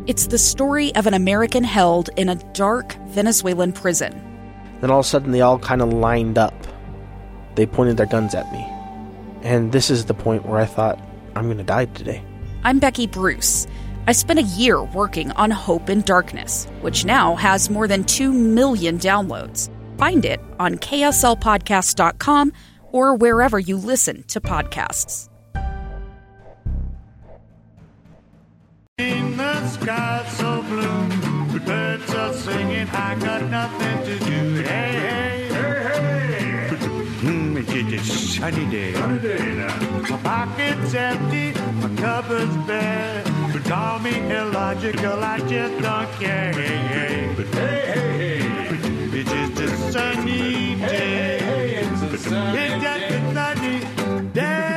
It's the story of an American held in a dark Venezuelan prison. Then all of a sudden they all kind of lined up. They pointed their guns at me. And this is the point where I thought, I'm going to die today. I'm Becky Bruce. I spent a year working on Hope in Darkness, which now has more than 2 million downloads. Find it on kslpodcast.com or wherever you listen to podcasts. In the sky so blue, the birds are singing, I got nothing to do. Hey, hey, hey, hey. It's a sunny day. Sunny day now. My pocket's empty, my cupboard's bare. But call me illogical, I just don't care. Hey, hey, hey, hey, hey. It's just a sunny day. Hey, hey, it's a sunny day. It's just a sunny day.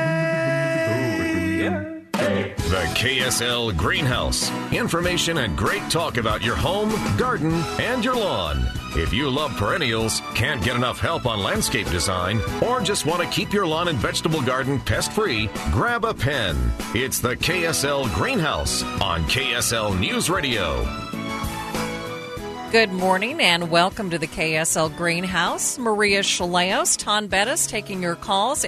The KSL Greenhouse. Information and great talk about your home, garden, and your lawn. If you love perennials, can't get enough help on landscape design, or just want to keep your lawn and vegetable garden pest-free, grab a pen. It's the KSL Greenhouse on KSL News Radio. Good morning and welcome to the KSL Greenhouse. Maria Chaleos, Ton Bettis taking your calls,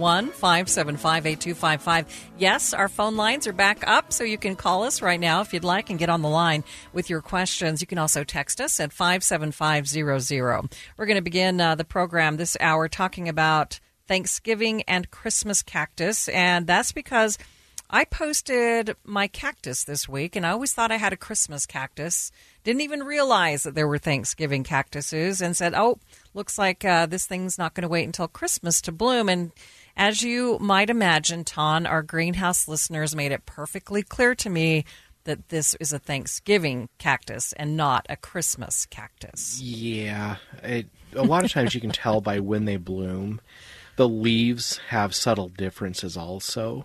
801-575-8255. Yes, our phone lines are back up, so you can call us right now if you'd like and get on the line with your questions. You can also text us at 57500. We're going to begin the program this hour talking about Thanksgiving and Christmas cactus, and that's because I posted my cactus this week, and I always thought I had a Christmas cactus. Didn't even realize that there were Thanksgiving cactuses, and said, oh, looks like this thing's not going to wait until Christmas to bloom. And as you might imagine, Ton, our greenhouse listeners made it perfectly clear to me that this is a Thanksgiving cactus and not a Christmas cactus. Yeah. A lot of times you can tell by when they bloom. The leaves have subtle differences also.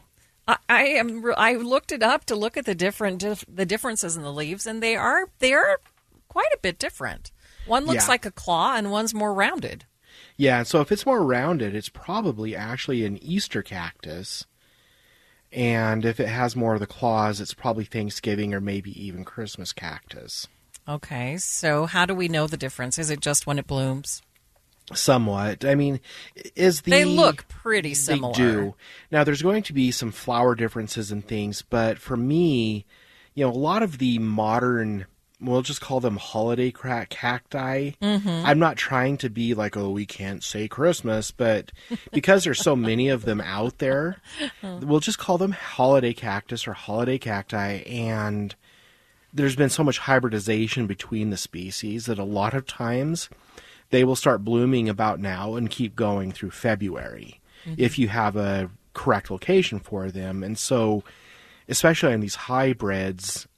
I looked it up to look at the differences in the leaves, and they are quite a bit different. One looks like a claw, and one's more rounded. Yeah, so if it's more rounded, it's probably actually an Easter cactus. And if it has more of the claws, it's probably Thanksgiving or maybe even Christmas cactus. Okay, so how do we know the difference? Is it just when it blooms? Somewhat. I mean, they look pretty similar. They do. Now, there's going to be some flower differences and things, but for me, a lot of the modern, we'll just call them holiday cacti. Mm-hmm. I'm not trying to be like, oh, we can't say Christmas, but because there's so many of them out there, we'll just call them holiday cactus or holiday cacti, and there's been so much hybridization between the species that a lot of times they will start blooming about now and keep going through February if you have a correct location for them. And so, especially on these hybrids,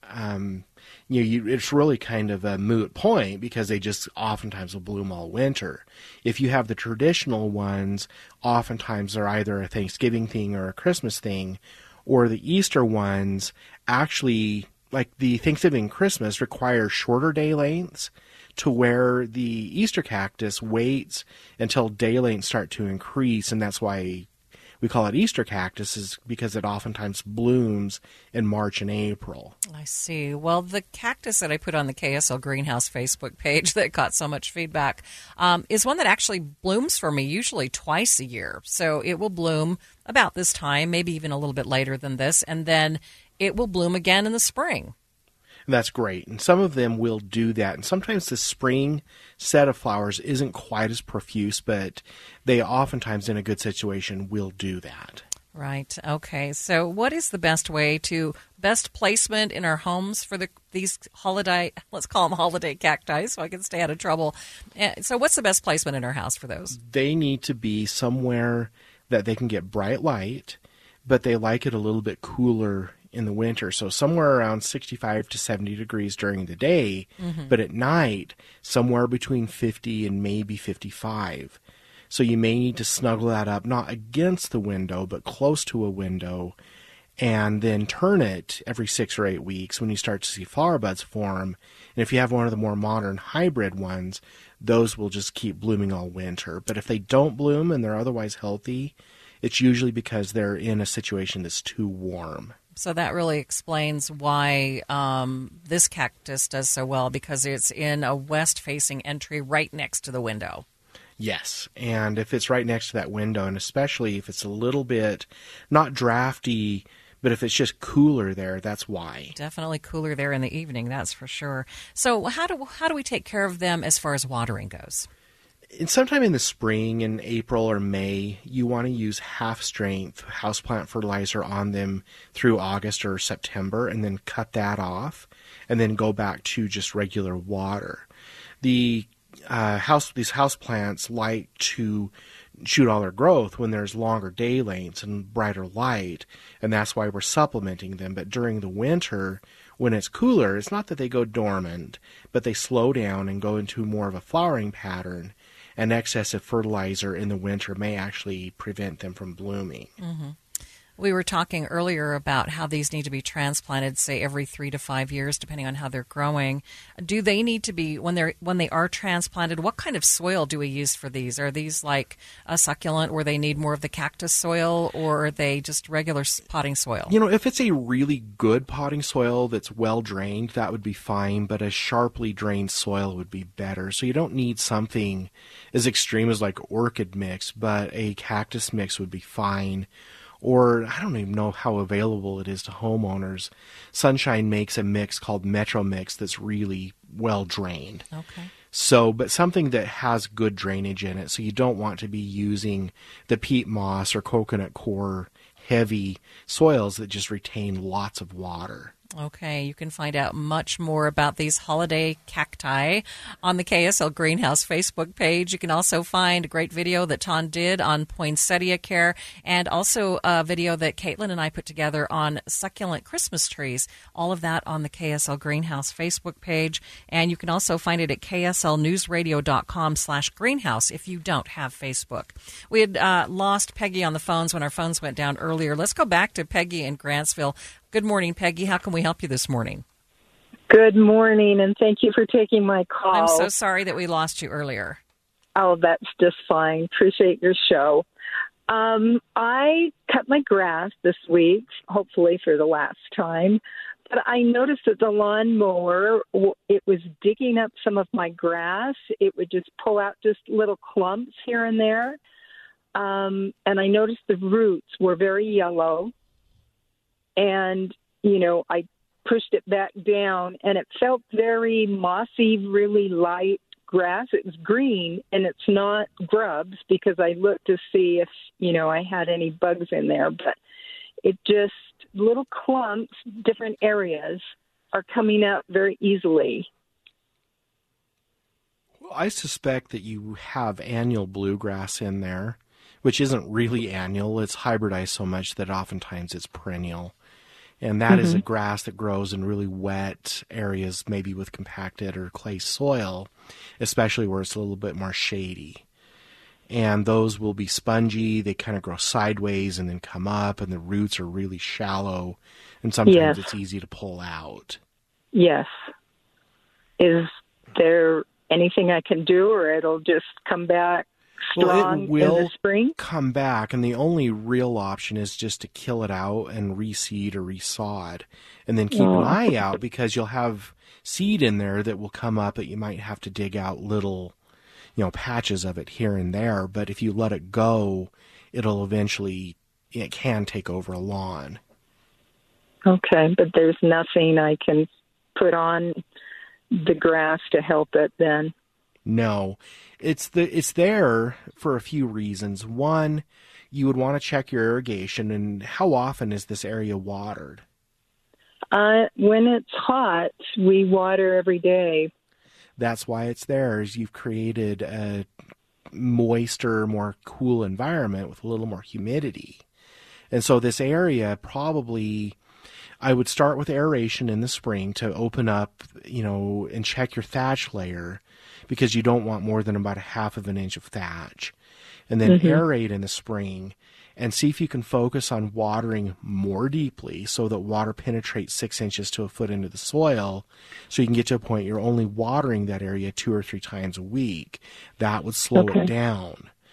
it's really kind of a moot point because they just oftentimes will bloom all winter. If you have the traditional ones, oftentimes they're either a Thanksgiving thing or a Christmas thing, or the Easter ones actually, like the Thanksgiving and Christmas, require shorter day lengths, to where the Easter cactus waits until day lengths start to increase, and that's why we call it Easter cactus, is because it oftentimes blooms in March and April. I see. Well, the cactus that I put on the KSL Greenhouse Facebook page that got so much feedback is one that actually blooms for me usually twice a year. So it will bloom about this time, maybe even a little bit later than this, and then it will bloom again in the spring. That's great. And some of them will do that. And sometimes the spring set of flowers isn't quite as profuse, but they oftentimes in a good situation will do that. Right. Okay. So what is the best placement in our homes for these holiday, let's call them holiday cacti so I can stay out of trouble. So what's the best placement in our house for those? They need to be somewhere that they can get bright light, but they like it a little bit cooler in the winter. So somewhere around 65 to 70 degrees during the day, but at night, somewhere between 50 and maybe 55. So you may need to snuggle that up, not against the window, but close to a window, and then turn it every 6 or 8 weeks when you start to see flower buds form. And if you have one of the more modern hybrid ones, those will just keep blooming all winter. But if they don't bloom and they're otherwise healthy, it's usually because they're in a situation that's too warm. So that really explains why this cactus does so well, because it's in a west-facing entry right next to the window. Yes, and if it's right next to that window, and especially if it's a little bit, not drafty, but if it's just cooler there, that's why. Definitely cooler there in the evening, that's for sure. So how do we take care of them as far as watering goes? Sometime in the spring, in April or May, you want to use half-strength houseplant fertilizer on them through August or September, and then cut that off, and then go back to just regular water. These houseplants like to shoot all their growth when there's longer day lengths and brighter light, and that's why we're supplementing them. But during the winter, when it's cooler, it's not that they go dormant, but they slow down and go into more of a flowering pattern. And excessive fertilizer in the winter may actually prevent them from blooming. Mm-hmm. We were talking earlier about how these need to be transplanted, say, every 3 to 5 years, depending on how they're growing. Do they need to be, when they are transplanted, what kind of soil do we use for these? Are these like a succulent where they need more of the cactus soil, or are they just regular potting soil? If it's a really good potting soil that's well drained, that would be fine, but a sharply drained soil would be better. So you don't need something as extreme as like orchid mix, but a cactus mix would be fine. Or I don't even know how available it is to homeowners. Sunshine makes a mix called Metro Mix that's really well drained. Okay. So, but something that has good drainage in it. So you don't want to be using the peat moss or coconut coir heavy soils that just retain lots of water. Okay, you can find out much more about these holiday cacti on the KSL Greenhouse Facebook page. You can also find a great video that Ton did on poinsettia care, and also a video that Caitlin and I put together on succulent Christmas trees. All of that on the KSL Greenhouse Facebook page. And you can also find it at kslnewsradio.com/greenhouse if you don't have Facebook. We had lost Peggy on the phones when our phones went down earlier. Let's go back to Peggy in Grantsville. Good morning, Peggy. How can we help you this morning? Good morning, and thank you for taking my call. I'm so sorry that we lost you earlier. Oh, that's just fine. Appreciate your show. I cut my grass this week, hopefully for the last time, but I noticed that the lawnmower, it was digging up some of my grass. It would just pull out just little clumps here and there, and I noticed the roots were very yellow. And, I pushed it back down, and it felt very mossy, really light grass. It was green, and it's not grubs, because I looked to see if, I had any bugs in there. But it just, little clumps, different areas are coming up very easily. Well, I suspect that you have annual bluegrass in there, which isn't really annual. It's hybridized so much that oftentimes it's perennial. And that is a grass that grows in really wet areas, maybe with compacted or clay soil, especially where it's a little bit more shady. And those will be spongy. They kind of grow sideways and then come up, and the roots are really shallow. And sometimes it's easy to pull out. Yes. Is there anything I can do, or it'll just come back strong it will in the spring? Come back, and the only real option is just to kill it out and reseed or resod, and then keep an eye out, because you'll have seed in there that will come up that you might have to dig out little, patches of it here and there. But if you let it go, it can take over a lawn. Okay, but there's nothing I can put on the grass to help it then? No. It's there for a few reasons. One, you would want to check your irrigation, and how often is this area watered? When it's hot, we water every day. That's why it's there, is you've created a moister, more cool environment with a little more humidity. And so this area probably, I would start with aeration in the spring to open up, and check your thatch layer, because you don't want more than about a 1/2 inch of thatch. And then aerate in the spring, and see if you can focus on watering more deeply so that water penetrates 6 inches to a foot into the soil, so you can get to a point you're only watering that area 2 or 3 times a week. That would slow it down.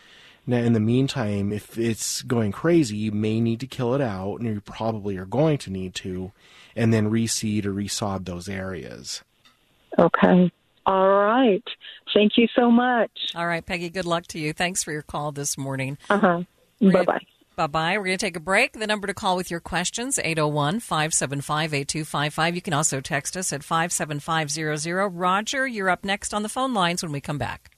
Now, in the meantime, if it's going crazy, you may need to kill it out, and you probably are going to need to, and then reseed or resod those areas. Okay. All right. Thank you so much. All right, Peggy, good luck to you. Thanks for your call this morning. Bye-bye. Bye-bye. We're going to take a break. The number to call with your questions, 801-575-8255. You can also text us at 57500. Roger, you're up next on the phone lines when we come back.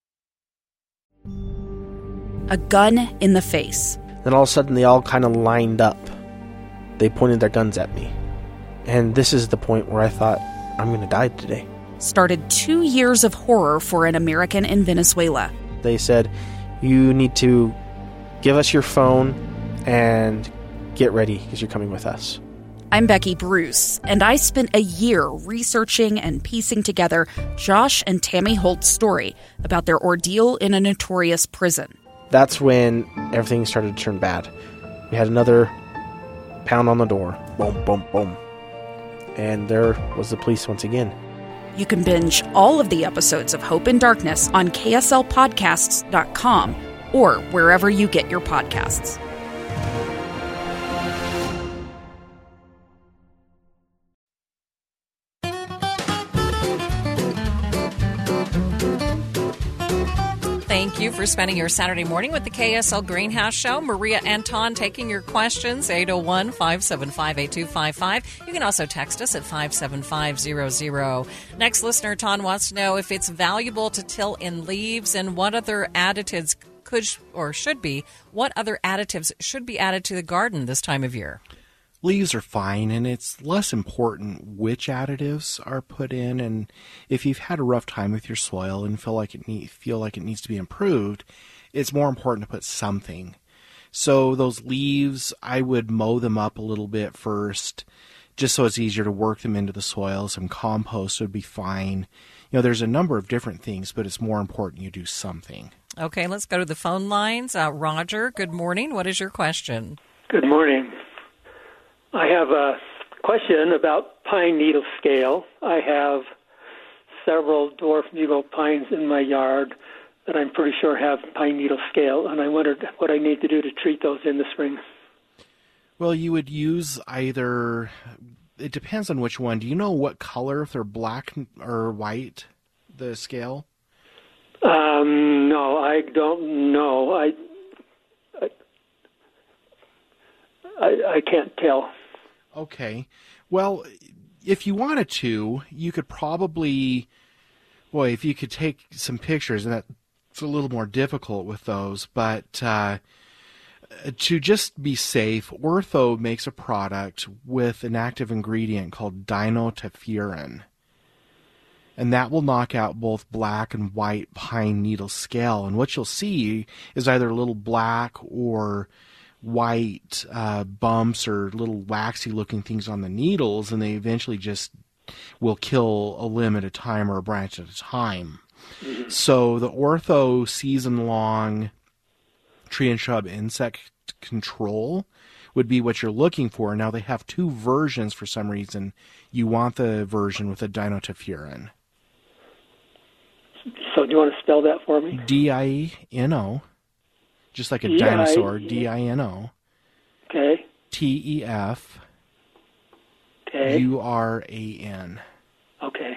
A gun in the face. Then all of a sudden they all kind of lined up. They pointed their guns at me. And this is the point where I thought, I'm going to die today. Started 2 years of horror for an American in Venezuela. They said, you need to give us your phone and get ready because you're coming with us. I'm Becky Bruce, and I spent a year researching and piecing together Josh and Tammy Holt's story about their ordeal in a notorious prison. That's when everything started to turn bad. We had another pound on the door. Boom, boom, boom. And there was the police once again. You can binge all of the episodes of Hope in Darkness on KSLPodcasts.com or wherever you get your podcasts. Thank you for spending your Saturday morning with the KSL Greenhouse Show. Maria Anton taking your questions, 801-575-8255. You can also text us at 57500. Next listener, Ton, wants to know if it's valuable to till in leaves and what other additives what other additives should be added to the garden this time of year. Leaves are fine, and it's less important which additives are put in. And if you've had a rough time with your soil and feel like it needs to be improved, it's more important to put something. So those leaves, I would mow them up a little bit first, just so it's easier to work them into the soil. Some compost would be fine. There's a number of different things, but it's more important you do something. Okay, let's go to the phone lines. Roger, good morning. What is your question? Good morning. I have a question about pine needle scale. I have several dwarf needle pines in my yard that I'm pretty sure have pine needle scale, and I wondered what I need to do to treat those in the spring. Well, you would use either, it depends on which one. Do you know what color, if they're black or white, the scale? No, I don't know. I can't tell. Okay. Well, if you wanted to, you could probably, if you could take some pictures, and that's a little more difficult with those, but to just be safe, Ortho makes a product with an active ingredient called dinotefuran. And that will knock out both black and white pine needle scale. And what you'll see is either little black or white bumps or little waxy looking things on the needles, and they eventually just will kill a limb at a time or a branch at a time. Mm-hmm. So the Ortho season-long tree and shrub insect control would be what you're looking for. Now they have two versions for some reason. You want the version with the dinotefuran. So do you want to spell that for me? DINO. Just like a dinosaur, DINO. Okay. TEF. Okay. URAN. Okay.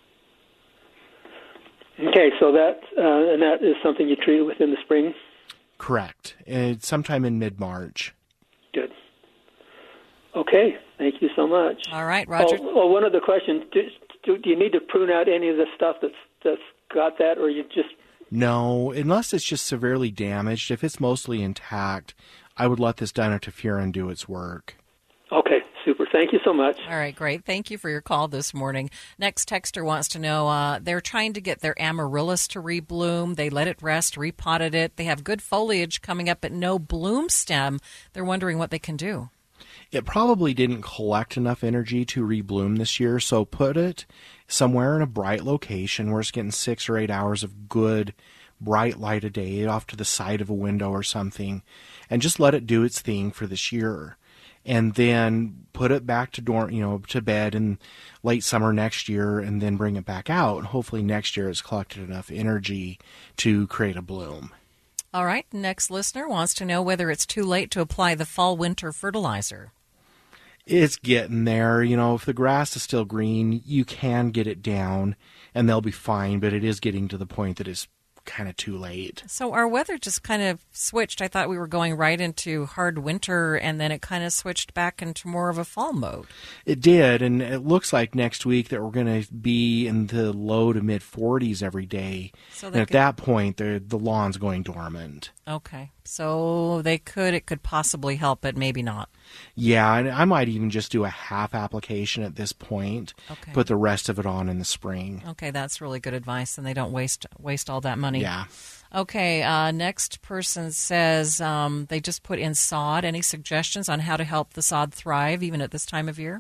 Okay, so that and that is something you treat with in the spring? Correct. It's sometime in mid-March. Good. Okay, thank you so much. All right, Roger. Oh, one other question. Do you need to prune out any of the stuff that's got that, or you just... No, unless it's just severely damaged. If it's mostly intact, I would let this dinotefuran do its work. Okay, super. Thank you so much. All right, great. Thank you for your call this morning. Next texter wants to know, they're trying to get their amaryllis to rebloom. They let it rest, repotted it. They have good foliage coming up, but no bloom stem. They're wondering what they can do. It probably didn't collect enough energy to rebloom this year, so put it somewhere in a bright location where it's getting 6 or 8 hours of good, bright light a day off to the side of a window or something, and just let it do its thing for this year. And then put it back to bed in late summer next year, and then bring it back out. And hopefully next year it's collected enough energy to create a bloom. All right. Next listener wants to know whether it's too late to apply the fall-winter fertilizer. It's getting there. If the grass is still green, you can get it down and they'll be fine, but it is getting to the point that it's kind of too late. So our weather just kind of switched. I thought we were going right into hard winter, and then it kind of switched back into more of a fall mode. It did, and it looks like next week that we're going to be in the low to mid 40s every day. So and at that point, the lawn's going dormant. Okay. So it could possibly help, but maybe not. Yeah, and I might even just do a half application at this point. Okay. Put the rest of it on in the spring. Okay, that's really good advice, and they don't waste all that money. Yeah. Okay, next person says they just put in sod. Any suggestions on how to help the sod thrive even at this time of year?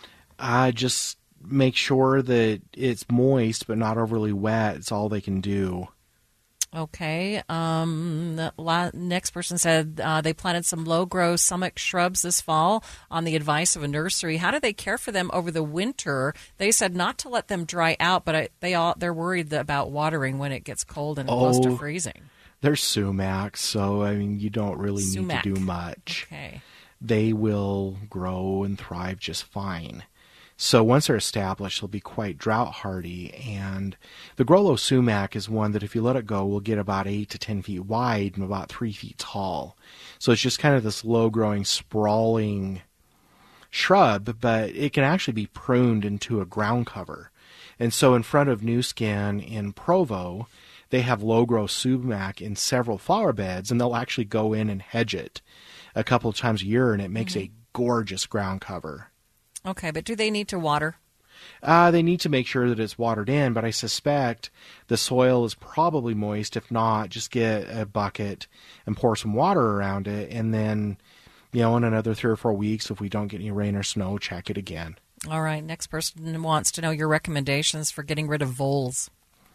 Just make sure that it's moist but not overly wet. It's all they can do. Okay. The next person said they planted some low-grow sumac shrubs this fall on the advice of a nursery. How do they care for them over the winter? They said not to let them dry out, but they're worried about watering when it gets cold and close to freezing. They're sumacs, so you don't really need to do much. Okay. They will grow and thrive just fine. So once they're established, they'll be quite drought hardy. And the Grollo sumac is one that if you let it go, will get about 8 to 10 feet wide and about 3 feet tall. So it's just kind of this low-growing, sprawling shrub, but it can actually be pruned into a ground cover. And so in front of New Skin in Provo, they have low-grow sumac in several flower beds, and they'll actually go in and hedge it a couple of times a year, and it makes a gorgeous ground cover. Okay, but do they need to water? They need to make sure that it's watered in, but I suspect the soil is probably moist. If not, just get a bucket and pour some water around it, and then, in another 3 or 4 weeks, if we don't get any rain or snow, check it again. All right, next person wants to know your recommendations for getting rid of voles.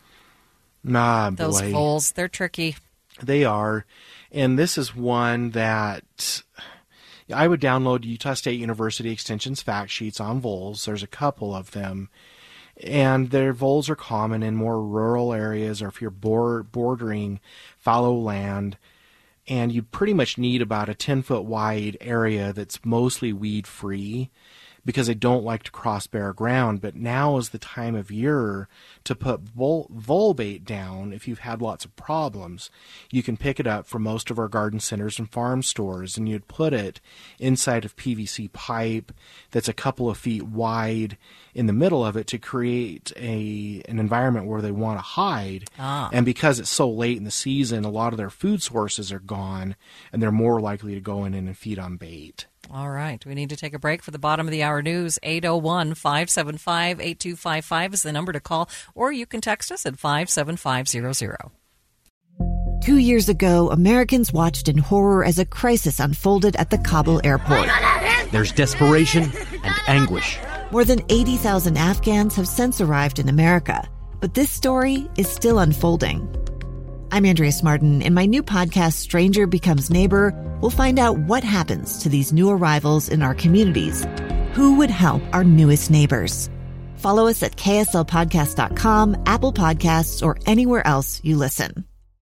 Those voles, they're tricky. They are, and this is one that I would download Utah State University Extension's fact sheets on voles. There's a couple of them. And their voles are common in more rural areas or if you're bordering fallow land. And you pretty much need about a 10-foot wide area that's mostly weed-free because they don't like to cross bare ground. But now is the time of year to put vole bait down if you've had lots of problems. You can pick it up from most of our garden centers and farm stores, and you'd put it inside of PVC pipe that's a couple of feet wide in the middle of it to create an environment where they want to hide. And because it's so late in the season, a lot of their food sources are gone, and they're more likely to go in and feed on bait. All right. We need to take a break for the bottom of the hour news. 801-575-8255 is the number to call, or you can text us at 57500. 2 years ago, Americans watched in horror as a crisis unfolded at the Kabul airport. There's desperation and anguish. More than 80,000 Afghans have since arrived in America, but this story is still unfolding. I'm Andrea Smartin. In my new podcast, Stranger Becomes Neighbor, we'll find out what happens to these new arrivals in our communities. Who would help our newest neighbors? Follow us at kslpodcast.com, Apple Podcasts, or anywhere else you listen.